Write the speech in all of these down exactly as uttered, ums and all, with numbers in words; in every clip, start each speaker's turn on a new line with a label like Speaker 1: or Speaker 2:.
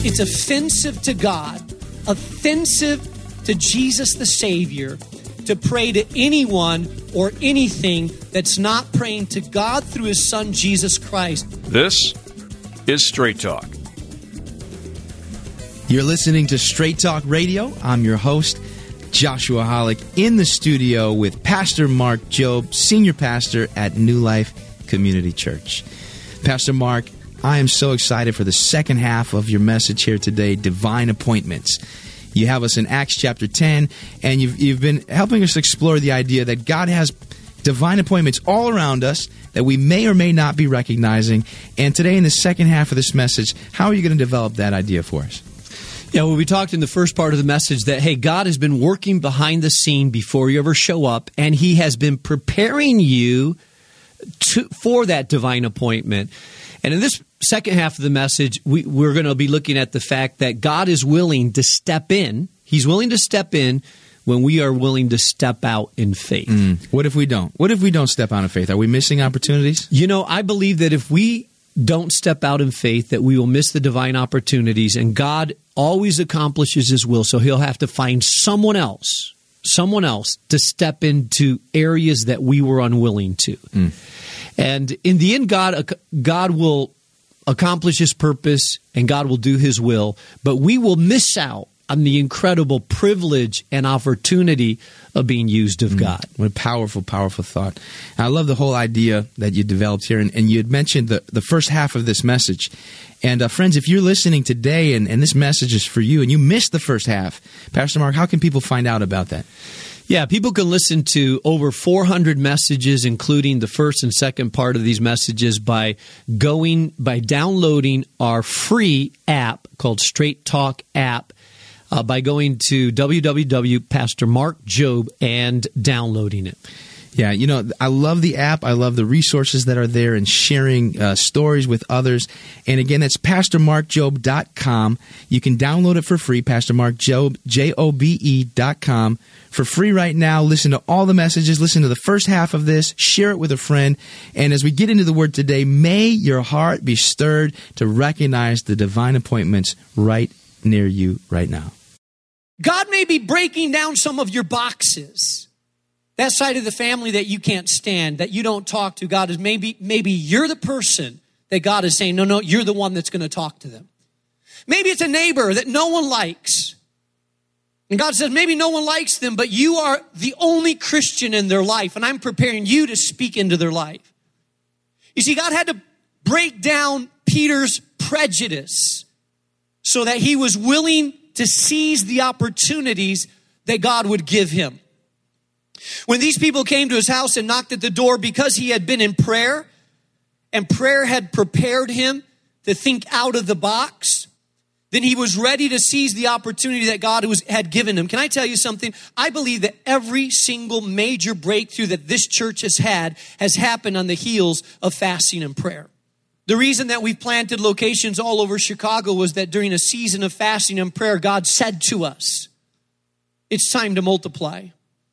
Speaker 1: It's offensive to God, offensive to Jesus the Savior, to pray to anyone or anything that's not praying to God through His Son, Jesus Christ.
Speaker 2: This is Straight Talk.
Speaker 3: You're listening to Straight Talk Radio. I'm your host, Joshua Hollick, in the studio with Pastor Mark Jobe, Senior Pastor at New Life Community Church. Pastor Mark, I am so excited for the second half of your message here today, Divine Appointments. You have us in Acts chapter ten, and you've, you've been helping us explore the idea that God has divine appointments all around us that we may or may not be recognizing. And today in the second half of this message, how are you going to develop that idea for us?
Speaker 1: Yeah, well, we talked in the first part of the message that, hey, God has been working behind the scene before you ever show up, and He has been preparing you to, for that divine appointment. And in this second half of the message, we, we're going to be looking at the fact that God is willing to step in. He's willing to step in when we are willing to step out in faith.
Speaker 3: Mm. What if we don't? What if we don't step out in faith? Are we missing opportunities?
Speaker 1: You know, I believe that if we don't step out in faith, that we will miss the divine opportunities, and God always accomplishes His will, so He'll have to find someone else, someone else to step into areas that we were unwilling to. Mm. And in the end, God, God will accomplish His purpose and God will do His will, but we will miss out on the incredible privilege and opportunity of being used of God.
Speaker 3: Mm, what a powerful, powerful thought. And I love the whole idea that you developed here, and, and you had mentioned the, the first half of this message. And uh, friends, if you're listening today and, and this message is for you and you missed the first half, Pastor Mark, how can people find out about that?
Speaker 1: Yeah, people can listen to over four hundred messages, including the first and second part of these messages, by going by downloading our free app called Straight Talk app, uh, by going to w w w dot pastor mark jobe and downloading it.
Speaker 3: Yeah, you know, I love the app. I love the resources that are there and sharing uh, stories with others. And again, that's pastor mark jobe dot com. You can download it for free, Pastor Mark Jobe, J O B E dot com. For free right now. Listen to all the messages. Listen to the first half of this. Share it with a friend. And as we get into the Word today, may your heart be stirred to recognize the divine appointments right near you right now.
Speaker 1: God may be breaking down some of your boxes. That side of the family that you can't stand, that you don't talk to, God is maybe, maybe you're the person that God is saying, no, no, you're the one that's going to talk to them. Maybe it's a neighbor that no one likes. And God says, maybe no one likes them, but you are the only Christian in their life, and I'm preparing you to speak into their life. You see, God had to break down Peter's prejudice so that he was willing to seize the opportunities that God would give him. When these people came to his house and knocked at the door, because he had been in prayer, and prayer had prepared him to think out of the box, then he was ready to seize the opportunity that God was, had given him. Can I tell you something? I believe that every single major breakthrough that this church has had has happened on the heels of fasting and prayer. The reason that we've planted locations all over Chicago was that during a season of fasting and prayer, God said to us, it's time to multiply.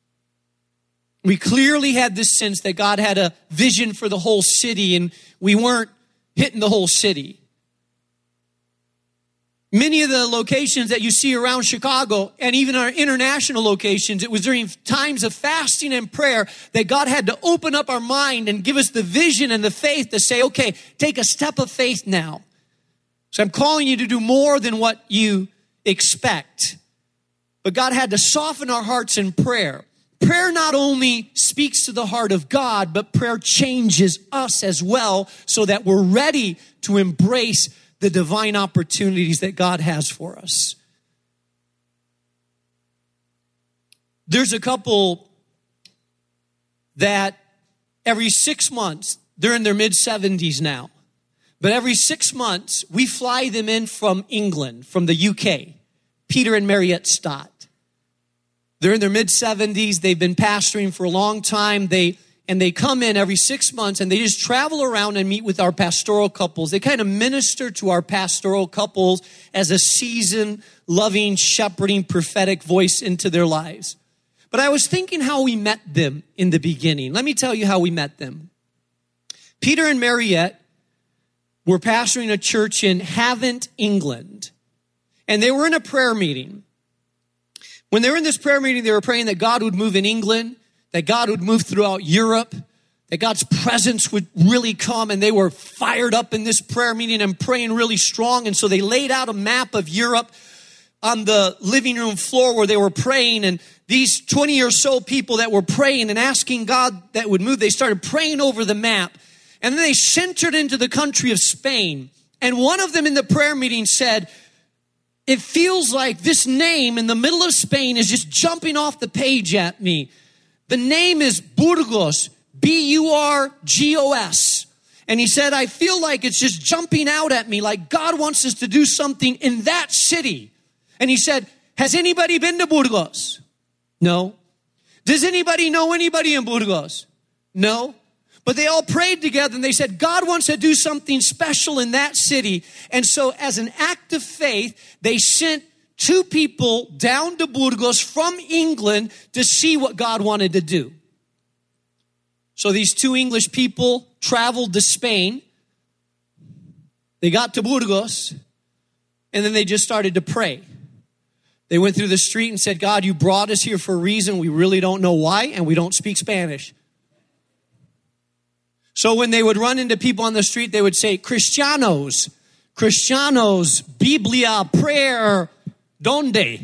Speaker 1: We clearly had this sense that God had a vision for the whole city, and we weren't hitting the whole city. Many of the locations that you see around Chicago, and even our international locations, it was during times of fasting and prayer that God had to open up our mind and give us the vision and the faith to say, okay, take a step of faith now. So I'm calling you to do more than what you expect. But God had to soften our hearts in prayer. Prayer not only speaks to the heart of God, but prayer changes us as well so that we're ready to embrace the divine opportunities that God has for us. There's a couple that every six months, they're in their mid-seventies now, but every six months, we fly them in from England, from the U K, Peter and Mariette Stott. They're in their mid-seventies. They've been pastoring for a long time. They and they come in every six months and they just travel around and meet with our pastoral couples. They kind of minister to our pastoral couples as a seasoned, loving, shepherding, prophetic voice into their lives. But I was thinking how we met them in the beginning. Let me tell you how we met them. Peter and Mariette were pastoring a church in Havant, England. And they were in a prayer meeting. When they were in this prayer meeting, they were praying that God would move in England, that God would move throughout Europe, that God's presence would really come. And they were fired up in this prayer meeting and praying really strong. And so they laid out a map of Europe on the living room floor where they were praying. And these twenty or so people that were praying and asking God that would move, they started praying over the map. And then they centered into the country of Spain. And one of them in the prayer meeting said, it feels like this name in the middle of Spain is just jumping off the page at me. The name is Burgos, B U R G O S. And he said, I feel like it's just jumping out at me, like God wants us to do something in that city. And he said, has anybody been to Burgos? No. Does anybody know anybody in Burgos? No. But they all prayed together and they said, God wants to do something special in that city. And so as an act of faith, they sent two people down to Burgos from England to see what God wanted to do. So these two English people traveled to Spain. They got to Burgos, and then they just started to pray. They went through the street and said, God, you brought us here for a reason. We really don't know why, and we don't speak Spanish. So when they would run into people on the street, they would say, Cristianos, Cristianos, Biblia, prayer, donde?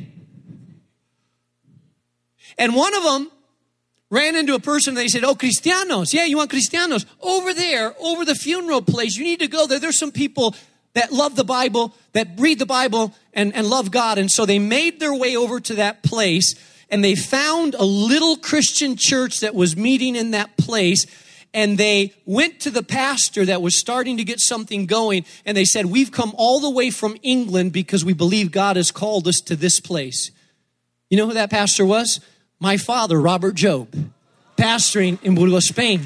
Speaker 1: And one of them ran into a person and they said, oh, Cristianos. Yeah, you want Cristianos? Over there, over the funeral place, you need to go there. There's some people that love the Bible, that read the Bible and, and love God. And so they made their way over to that place and they found a little Christian church that was meeting in that place. And they went to the pastor that was starting to get something going. And they said, we've come all the way from England because we believe God has called us to this place. You know who that pastor was? My father, Robert Job, pastoring in Burgos, Spain.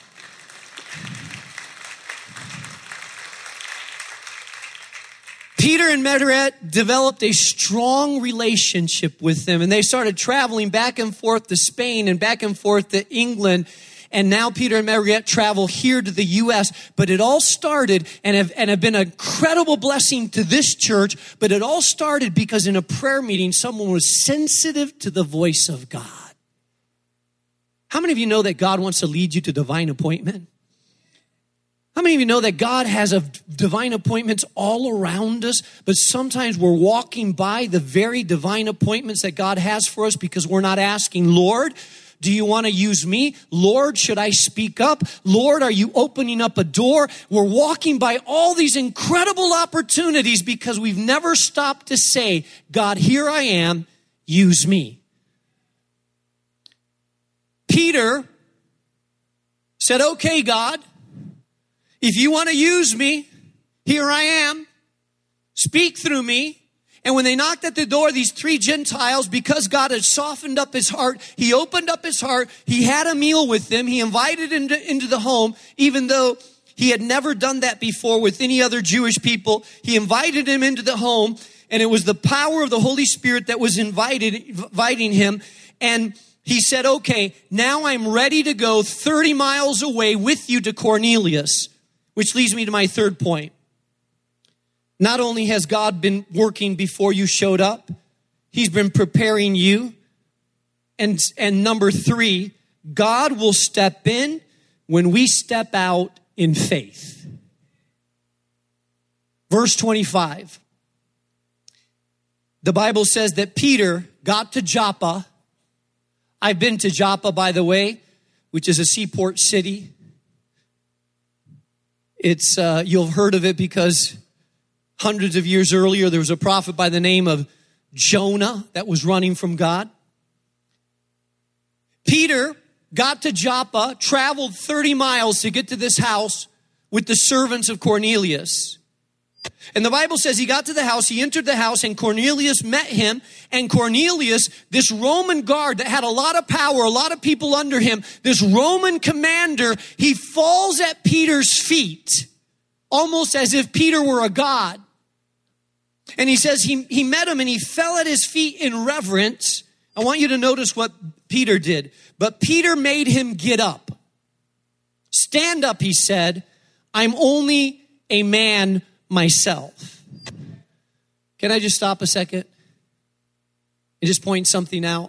Speaker 1: Peter and Meret developed a strong relationship with them. And they started traveling back and forth to Spain and back and forth to England. And now Peter and Meret travel here to the U S But it all started and have, and have been an incredible blessing to this church. But it all started because in a prayer meeting, someone was sensitive to the voice of God. How many of you know that God wants to lead you to divine appointment? How many of you know that God has a divine appointments all around us, but sometimes we're walking by the very divine appointments that God has for us because we're not asking, Lord, do you want to use me? Lord, should I speak up? Lord, are you opening up a door? We're walking by all these incredible opportunities because we've never stopped to say, God, here I am, use me. Peter said, okay, God, if you want to use me, here I am. Speak through me. And when they knocked at the door, these three Gentiles, because God had softened up his heart, he opened up his heart. He had a meal with them. He invited into, into the home, even though he had never done that before with any other Jewish people. He invited him into the home, and it was the power of the Holy Spirit that was invited, inviting him. And he said, okay, now I'm ready to go thirty miles away with you to Cornelius, which leads me to my third point. Not only has God been working before you showed up, he's been preparing you. And, and number three, God will step in when we step out in faith. Verse twenty-five. The Bible says that Peter got to Joppa. I've been to Joppa, by the way, which is a seaport city. It's, uh, you'll have heard of it because hundreds of years earlier, there was a prophet by the name of Jonah that was running from God. Peter got to Joppa, traveled thirty miles to get to this house with the servants of Cornelius. And the Bible says he got to the house, he entered the house, and Cornelius met him. And Cornelius, this Roman guard that had a lot of power, a lot of people under him, this Roman commander, he falls at Peter's feet, almost as if Peter were a god. And he says he, he met him and he fell at his feet in reverence. I want you to notice what Peter did. But Peter made him get up. Stand up, he said. I'm only a man myself. Can I just stop a second and just point something out?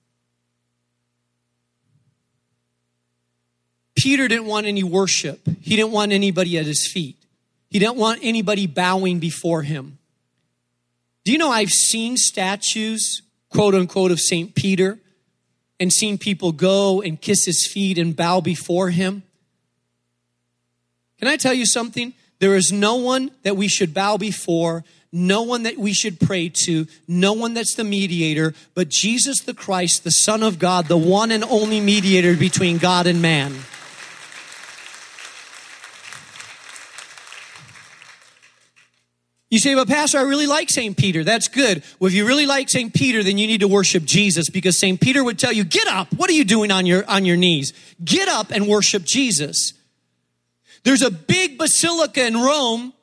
Speaker 1: Peter didn't want any worship. He didn't want anybody at his feet. He didn't want anybody bowing before him. Do you know I've seen statues, quote unquote, of Saint Peter and seen people go and kiss his feet and bow before him? Can I tell you something? There is no one that we should bow before, no one that we should pray to, no one that's the mediator, but Jesus the Christ, the Son of God, the one and only mediator between God and man. You say, but Pastor, I really like Saint Peter. That's good. Well, if you really like Saint Peter, then you need to worship Jesus, because Saint Peter would tell you, get up. What are you doing on your, on your knees? Get up and worship Jesus. There's a big basilica in Rome,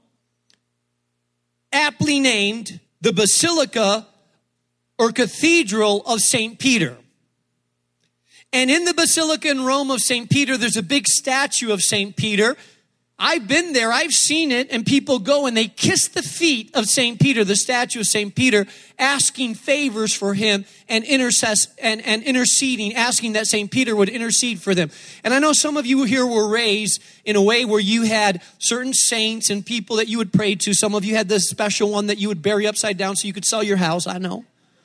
Speaker 1: aptly named the Basilica or Cathedral of Saint Peter. And in the Basilica in Rome of Saint Peter, there's a big statue of Saint Peter. I've been there, I've seen it, and people go and they kiss the feet of Saint Peter, the statue of Saint Peter, asking favors for him and intercess and, and interceding, asking that Saint Peter would intercede for them. And I know some of you here were raised in a way where you had certain saints and people that you would pray to. Some of you had this special one that you would bury upside down so you could sell your house, I know.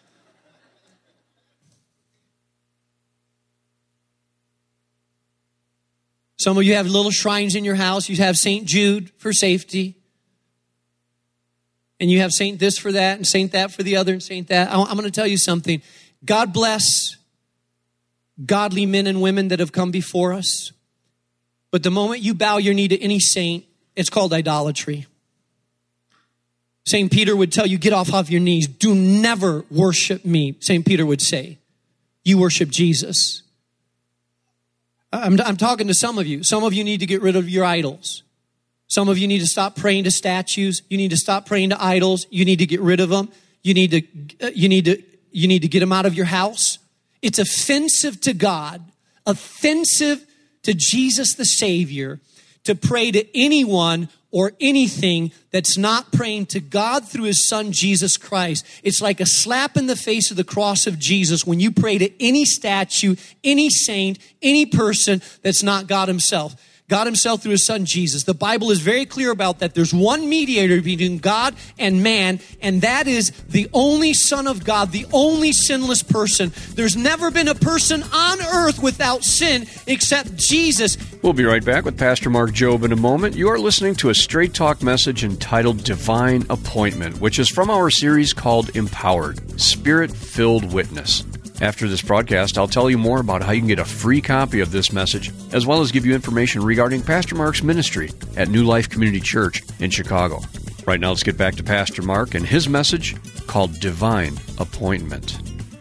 Speaker 1: Some of you have little shrines in your house. You have Saint Jude for safety. And you have Saint this for that and Saint that for the other and Saint that. I'm going to tell you something. God bless godly men and women that have come before us. But the moment you bow your knee to any saint, it's called idolatry. Saint Peter would tell you, get off of your knees. Do never worship me, Saint Peter would say. You worship Jesus. I'm, I'm talking to some of you. Some of you need to get rid of your idols. Some of you need to stop praying to statues. You need to stop praying to idols. You need to get rid of them. You need to, uh, you need to, you need to get them out of your house. It's offensive to God, offensive to Jesus the Savior, to pray to anyone or anything that's not praying to God through his son, Jesus Christ. It's like a slap in the face of the cross of Jesus when you pray to any statue, any saint, any person that's not God himself. God himself through his son, Jesus. The Bible is very clear about that. There's one mediator between God and man, and that is the only Son of God, the only sinless person. There's never been a person on earth without sin except Jesus.
Speaker 2: We'll be right back with Pastor Mark Jobe in a moment. You are listening to a Straight Talk message entitled Divine Appointment, which is from our series called Empowered, Spirit-Filled Witness. After this broadcast, I'll tell you more about how you can get a free copy of this message, as well as give you information regarding Pastor Mark's ministry at New Life Community Church in Chicago. Right now, let's get back to Pastor Mark and his message called Divine Appointment.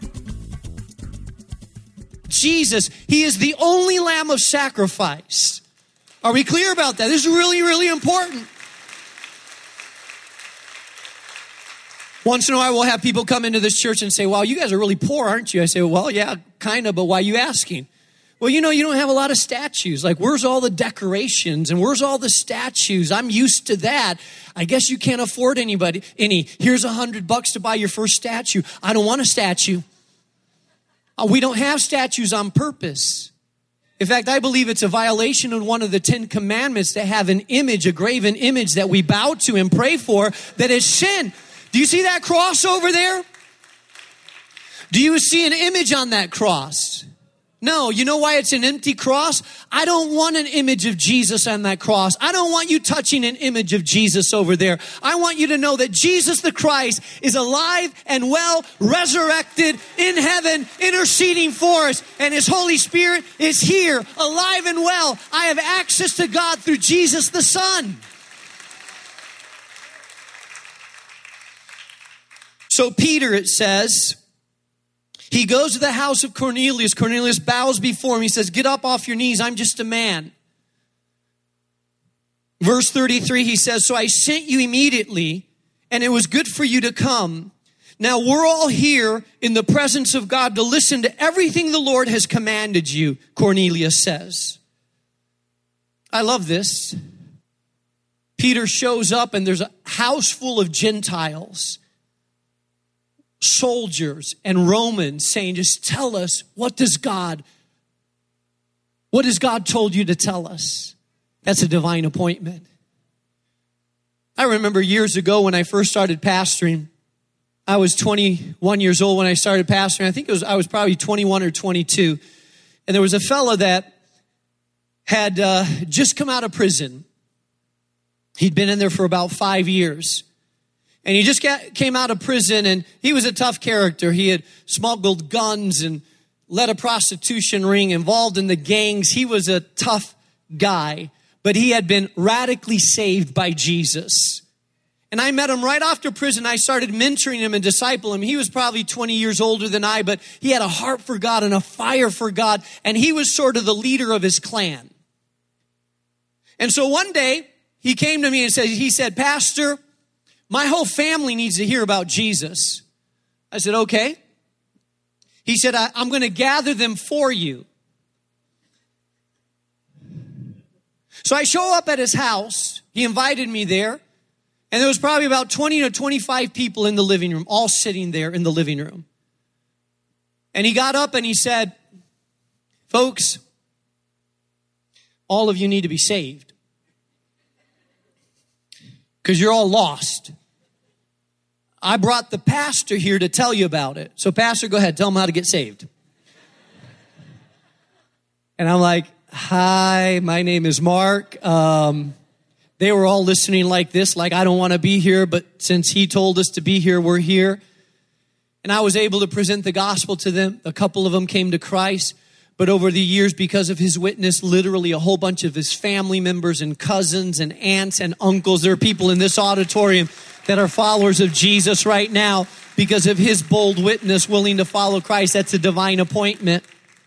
Speaker 1: Jesus, he is the only lamb of sacrifice. Are we clear about that? This is really, really important. Once in a while, we'll have people come into this church and say, wow, you guys are really poor, aren't you? I say, well, yeah, kind of, but why are you asking? Well, you know, you don't have a lot of statues. Like, where's all the decorations and where's all the statues? I'm used to that. I guess you can't afford anybody any. Here's a hundred bucks to buy your first statue. I don't want a statue. Uh, we don't have statues on purpose. In fact, I believe it's a violation of one of the Ten Commandments to have an image, a graven image that we bow to and pray for that is sin. Do you see that cross over there? Do you see an image on that cross? No. You know why it's an empty cross? I don't want an image of Jesus on that cross. I don't want you touching an image of Jesus over there. I want you to know that Jesus the Christ is alive and well, resurrected in heaven, interceding for us. And his Holy Spirit is here, alive and well. I have access to God through Jesus the Son. So Peter, it says, he goes to the house of Cornelius. Cornelius bows before him. He says, get up off your knees. I'm just a man. Verse thirty-three, he says, so I sent you immediately, and it was good for you to come. Now we're all here in the presence of God to listen to everything the Lord has commanded you, Cornelius says. I love this. Peter shows up, and there's a house full of Gentiles. soldiers and Romans saying, just tell us, what does God, what has God told you to tell us? That's a divine appointment. I remember years ago when I first started pastoring, I was twenty-one years old when I started pastoring. I think it was, I was probably twenty-one or twenty-two. And there was a fella that had uh, just come out of prison. He'd been in there for about five years. And he just got, came out of prison, and he was a tough character. He had smuggled guns and led a prostitution ring, involved in the gangs. He was a tough guy. But he had been radically saved by Jesus. And I met him right after prison. I started mentoring him and discipling him. He was probably twenty years older than I, but he had a heart for God and a fire for God. And he was sort of the leader of his clan. And so one day, he came to me and said, he said, Pastor, my whole family needs to hear about Jesus. I said, okay. He said, I, I'm going to gather them for you. So I show up at his house. He invited me there. And there was probably about twenty to twenty-five people in the living room, all sitting there in the living room. And he got up and he said, folks, all of you need to be saved. Because you're all lost. I brought the pastor here to tell you about it. So pastor, go ahead, tell them how to get saved. And I'm like, hi, my name is Mark. Um, they were all listening like this, like I don't want to be here, but since he told us to be here, we're here. And I was able to present the gospel to them. A couple of them came to Christ. But over the years, because of his witness, literally a whole bunch of his family members and cousins and aunts and uncles, there are people in this auditorium that are followers of Jesus right now because of his bold witness, willing to follow Christ. That's a divine appointment.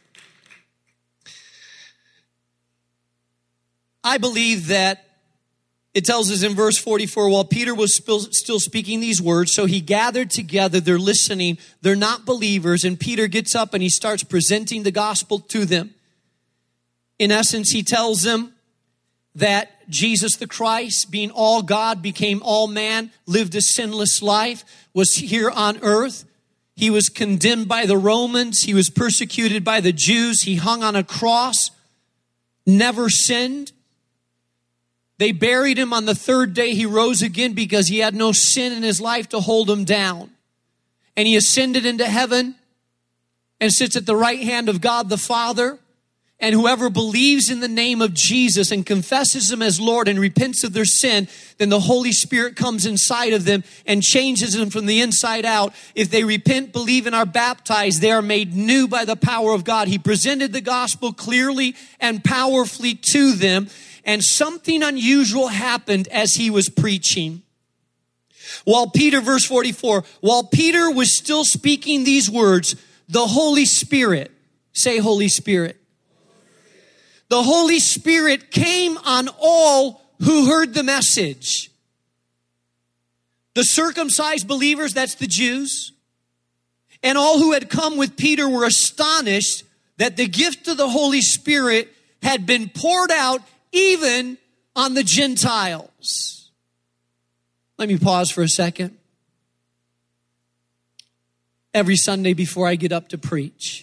Speaker 1: I believe that it tells us in verse forty-four, while Peter was still speaking these words, so he gathered together, they're listening, they're not believers, and Peter gets up and he starts presenting the gospel to them. In essence, he tells them that Jesus the Christ, being all God, became all man, lived a sinless life, was here on earth. He was condemned by the Romans. He was persecuted by the Jews. He hung on a cross, never sinned. They buried him. On the third day, he rose again because he had no sin in his life to hold him down. And he ascended into heaven and sits at the right hand of God the Father. And whoever believes in the name of Jesus and confesses him as Lord and repents of their sin, then the Holy Spirit comes inside of them and changes them from the inside out. If they repent, believe, and are baptized, they are made new by the power of God. He presented the gospel clearly and powerfully to them. And something unusual happened as he was preaching. While Peter, verse forty-four, while Peter was still speaking these words, the Holy Spirit, say Holy Spirit. The Holy Spirit came on all who heard the message. The circumcised believers, that's the Jews, and all who had come with Peter were astonished that the gift of the Holy Spirit had been poured out even on the Gentiles. Let me pause for a second. Every Sunday before I get up to preach,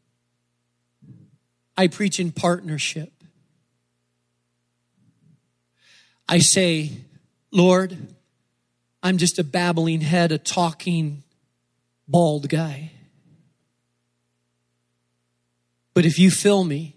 Speaker 1: I preach in partnership. I say, Lord, I'm just a babbling head, a talking, bald guy. But if you fill me,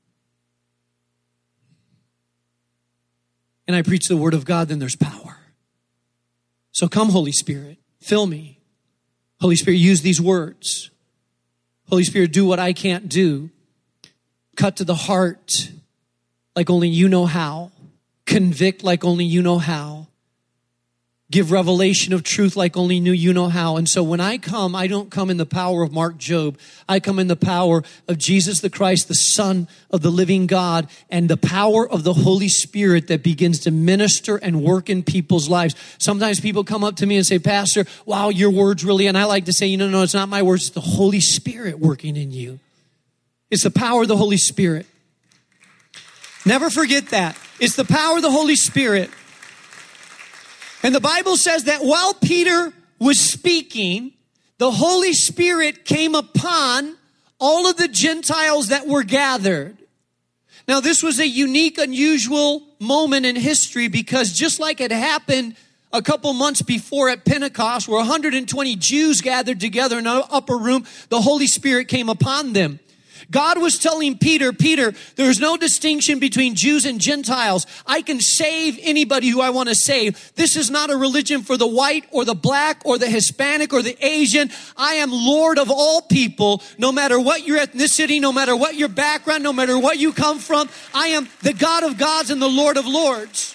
Speaker 1: and I preach the word of God, then there's power. So come, Holy Spirit, fill me. Holy Spirit, use these words. Holy Spirit, do what I can't do. Cut to the heart like only you know how. Convict like only you know how. Give revelation of truth like only you know how. And so when I come, I don't come in the power of Mark Job. I come in the power of Jesus the Christ, the Son of the living God, and the power of the Holy Spirit that begins to minister and work in people's lives. Sometimes people come up to me and say, Pastor, wow, your words really, and I like to say, you know, no, it's not my words, it's the Holy Spirit working in you. It's the power of the Holy Spirit. Never forget that. It's the power of the Holy Spirit. And the Bible says that while Peter was speaking, the Holy Spirit came upon all of the Gentiles that were gathered. Now, this was a unique, unusual moment in history because just like it happened a couple months before at Pentecost, where one hundred twenty Jews gathered together in an upper room, the Holy Spirit came upon them. God was telling Peter, Peter, there's no distinction between Jews and Gentiles. I can save anybody who I want to save. This is not a religion for the white or the black or the Hispanic or the Asian. I am Lord of all people, no matter what your ethnicity, no matter what your background, no matter what you come from. I am the God of gods and the Lord of lords.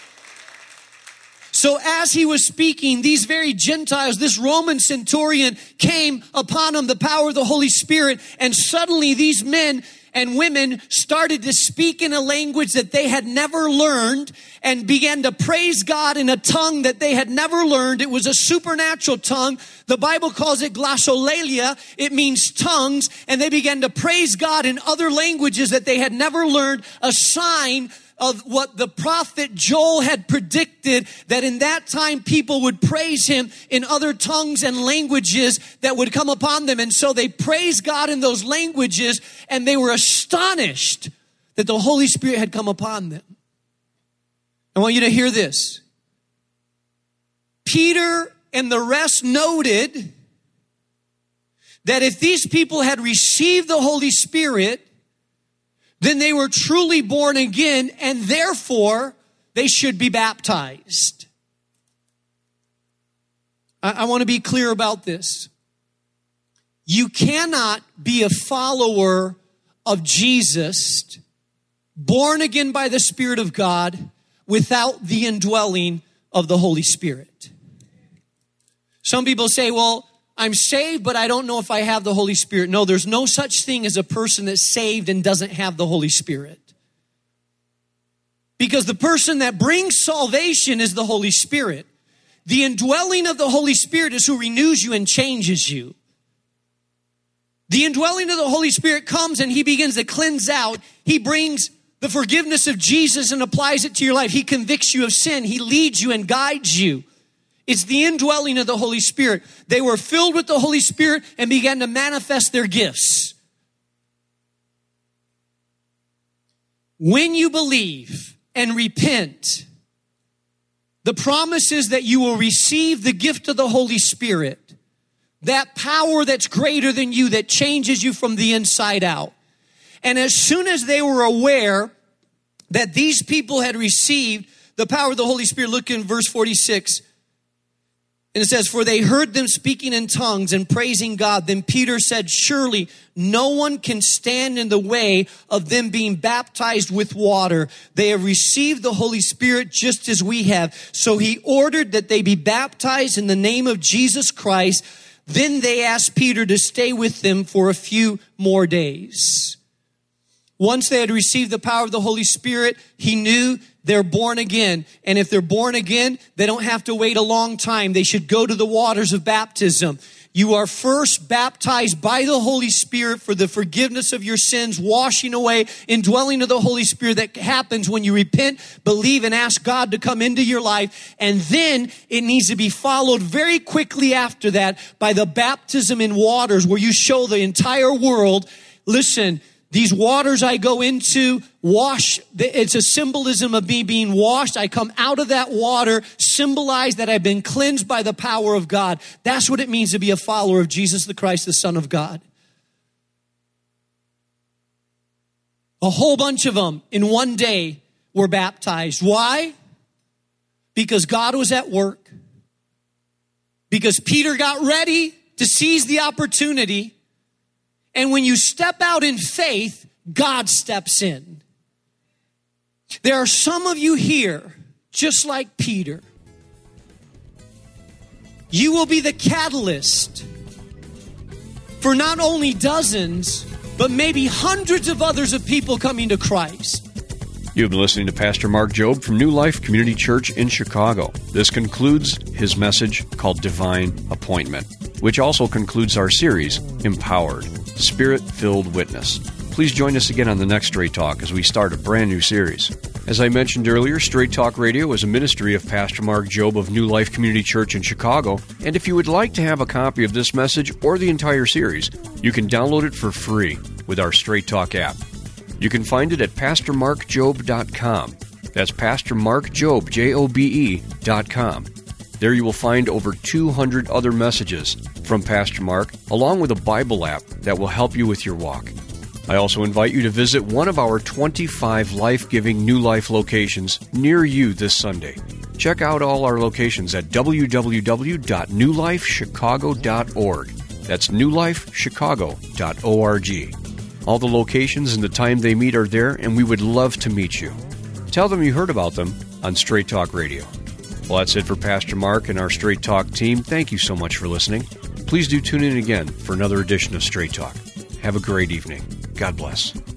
Speaker 1: So as he was speaking, these very Gentiles, this Roman centurion came upon him, the power of the Holy Spirit, and suddenly these men and women started to speak in a language that they had never learned and began to praise God in a tongue that they had never learned. It was a supernatural tongue. The Bible calls it glossolalia. It means tongues. And they began to praise God in other languages that they had never learned, a sign of what the prophet Joel had predicted, that in that time people would praise him in other tongues and languages that would come upon them. And so they praised God in those languages, and they were astonished that the Holy Spirit had come upon them. I want you to hear this. Peter and the rest noted that if these people had received the Holy Spirit, then they were truly born again, and therefore they should be baptized. I, I want to be clear about this. You cannot be a follower of Jesus, born again by the Spirit of God, without the indwelling of the Holy Spirit. Some people say, well, I'm saved, but I don't know if I have the Holy Spirit. No, there's no such thing as a person that's saved and doesn't have the Holy Spirit. Because the person that brings salvation is the Holy Spirit. The indwelling of the Holy Spirit is who renews you and changes you. The indwelling of the Holy Spirit comes and he begins to cleanse out. He brings the forgiveness of Jesus and applies it to your life. He convicts you of sin. He leads you and guides you. It's the indwelling of the Holy Spirit. They were filled with the Holy Spirit and began to manifest their gifts. When you believe and repent, the promise is that you will receive the gift of the Holy Spirit, that power that's greater than you, that changes you from the inside out. And as soon as they were aware that these people had received the power of the Holy Spirit, look in verse forty-six. And it says, for they heard them speaking in tongues and praising God. Then Peter said, surely no one can stand in the way of them being baptized with water. They have received the Holy Spirit just as we have. So he ordered that they be baptized in the name of Jesus Christ. Then they asked Peter to stay with them for a few more days. Once they had received the power of the Holy Spirit, he knew they're born again. And if they're born again, they don't have to wait a long time. They should go to the waters of baptism. You are first baptized by the Holy Spirit for the forgiveness of your sins, washing away, indwelling of the Holy Spirit that happens when you repent, believe, and ask God to come into your life. And then it needs to be followed very quickly after that by the baptism in waters, where you show the entire world, listen, these waters I go into, wash, it's a symbolism of me being washed. I come out of that water, symbolize that I've been cleansed by the power of God. That's what it means to be a follower of Jesus the Christ, the Son of God. A whole bunch of them in one day were baptized. Why? Because God was at work. Because Peter got ready to seize the opportunity. And when you step out in faith, God steps in. There are some of you here, just like Peter. You will be the catalyst for not only dozens, but maybe hundreds of others of people coming to Christ.
Speaker 2: You've been listening to Pastor Mark Jobe from New Life Community Church in Chicago. This concludes his message called Divine Appointment, which also concludes our series, Empowered, Spirit-Filled Witness. Please join us again on the next Straight Talk as we start a brand new series. As I mentioned earlier, Straight Talk Radio is a ministry of Pastor Mark Jobe of New Life Community Church in Chicago, and if you would like to have a copy of this message or the entire series, you can download it for free with our Straight Talk app. You can find it at pastor mark jobe dot com. That's Pastor Mark Jobe, J O B E, dot com. There you will find over two hundred other messages from Pastor Mark, along with a Bible app that will help you with your walk. I also invite you to visit one of our twenty-five life-giving New Life locations near you this Sunday. Check out all our locations at w w w dot new life chicago dot org. That's new life chicago dot org. All the locations and the time they meet are there, and we would love to meet you. Tell them you heard about them on Straight Talk Radio. Well, that's it for Pastor Mark and our Straight Talk team. Thank you so much for listening. Please do tune in again for another edition of Straight Talk. Have a great evening. God bless.